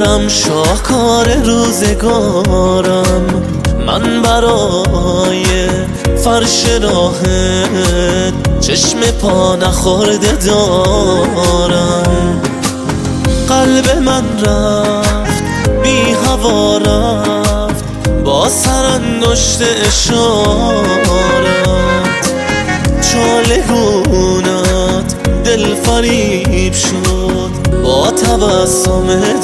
دارم شاهکار روزگارم، من برای فرش راهت چشم پا نخورده دارم. قلب من رفت بی هوا رفت با سرانگشت اشارت، چاله گونت دل فریب شد با تبسم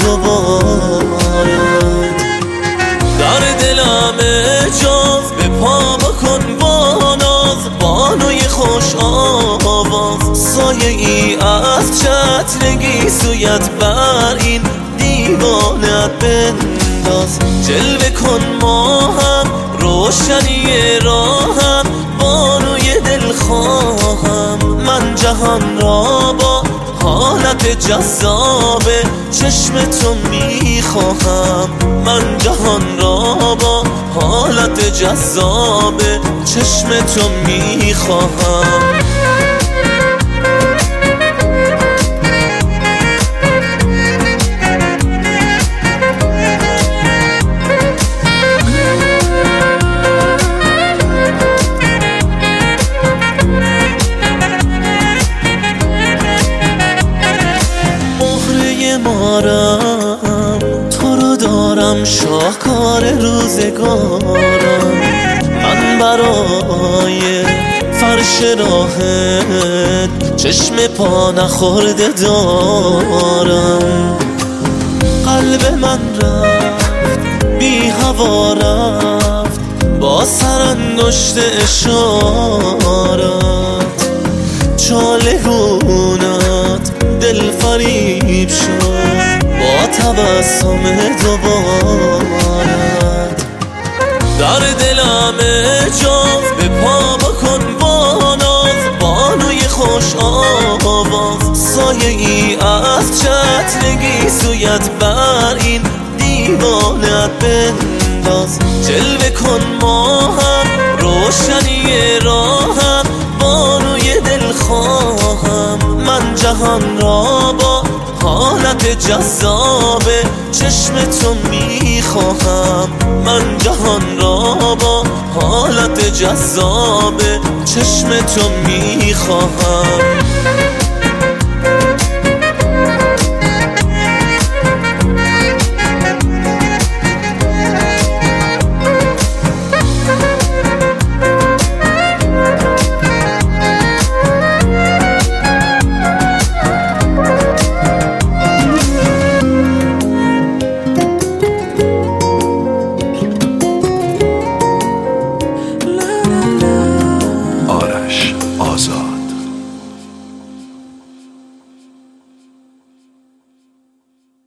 دوبارت. در دلم اجاز به پا بکن با ناز، بانوی خوش آواز سایه ای از چترگی سویت بر این دیوانت بنداز. جلوه کن ماهم روشنی راهم، بانوی دل خواهم من جهان را با حالت جذاب چشم تو میخواهم. من جهان را با حالت جذاب چشم تو میخواهم. تو رو دارم شاهکار روزگارم، من برای فرش راهت چشم پا نخورده دارم. قلب من رفت بی هوا رفت با سرانگشت اشارت، چاله گونت دل فریب شد با تبسم دوبارت. در دلم اجاز به پا بکن با ناز، بانوی خوش آواز سایه ای از چترگی سویت بر این دیوانت بنداز. جلوه کن ماهم روشنی راهم، بانوی دل خواهم من جهان را با حالت جذاب چشم تو میخواهم. من جهان را با حالت جذاب چشم تو میخواهم.